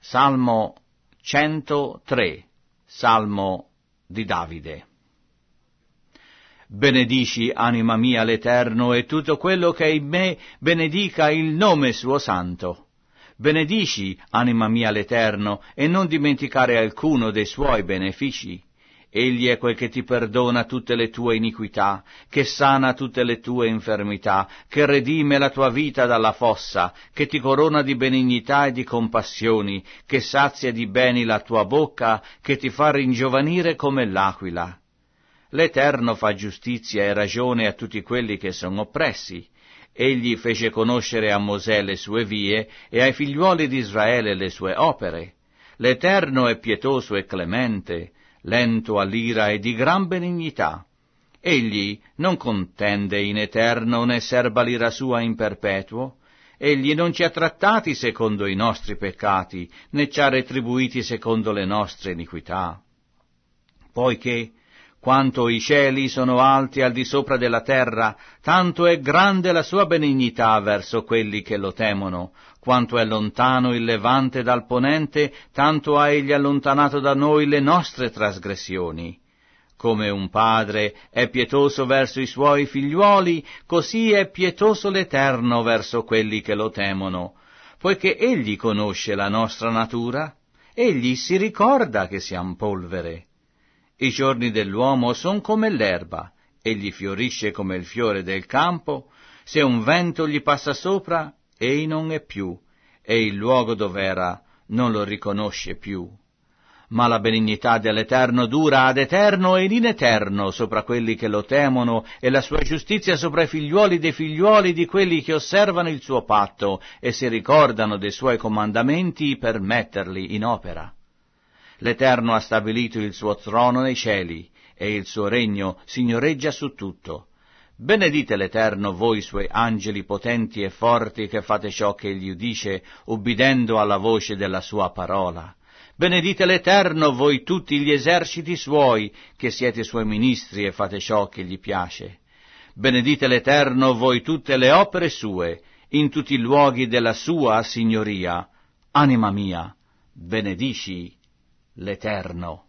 Salmo 103, Salmo di Davide. Benedici, anima mia, l'Eterno, e tutto quello che è in me benedica il nome suo santo. Benedici, anima mia, l'Eterno, e non dimenticare alcuno dei suoi benefici. Egli è quel che ti perdona tutte le tue iniquità, che sana tutte le tue infermità, che redime la tua vita dalla fossa, che ti corona di benignità e di compassioni, che sazia di beni la tua bocca, che ti fa ringiovanire come l'aquila. L'Eterno fa giustizia e ragione a tutti quelli che sono oppressi. Egli fece conoscere a Mosè le sue vie e ai figliuoli di Israele le sue opere. L'Eterno è pietoso e clemente, lento all'ira e di gran benignità. Egli non contende in eterno né serba l'ira sua in perpetuo. Egli non ci ha trattati secondo i nostri peccati, né ci ha retribuiti secondo le nostre iniquità. Poiché, quanto i cieli sono alti al di sopra della terra, tanto è grande la sua benignità verso quelli che lo temono. Quanto è lontano il levante dal ponente, tanto ha egli allontanato da noi le nostre trasgressioni. Come un padre è pietoso verso i suoi figliuoli, così è pietoso l'Eterno verso quelli che lo temono. Poiché egli conosce la nostra natura, egli si ricorda che siam polvere. I giorni dell'uomo son come l'erba, egli fiorisce come il fiore del campo, se un vento gli passa sopra, ei non è più, e il luogo dov'era non lo riconosce più. Ma la benignità dell'Eterno dura ad eterno ed in eterno sopra quelli che lo temono, e la sua giustizia sopra i figliuoli dei figliuoli di quelli che osservano il suo patto e si ricordano dei suoi comandamenti per metterli in opera. L'Eterno ha stabilito il suo trono nei cieli, e il suo regno signoreggia su tutto. Benedite l'Eterno voi suoi angeli potenti e forti che fate ciò che egli dice, ubbidendo alla voce della sua parola. Benedite l'Eterno voi tutti gli eserciti suoi, che siete suoi ministri e fate ciò che gli piace. Benedite l'Eterno voi tutte le opere sue, in tutti i luoghi della sua signoria. Anima mia, benedici l'Eterno.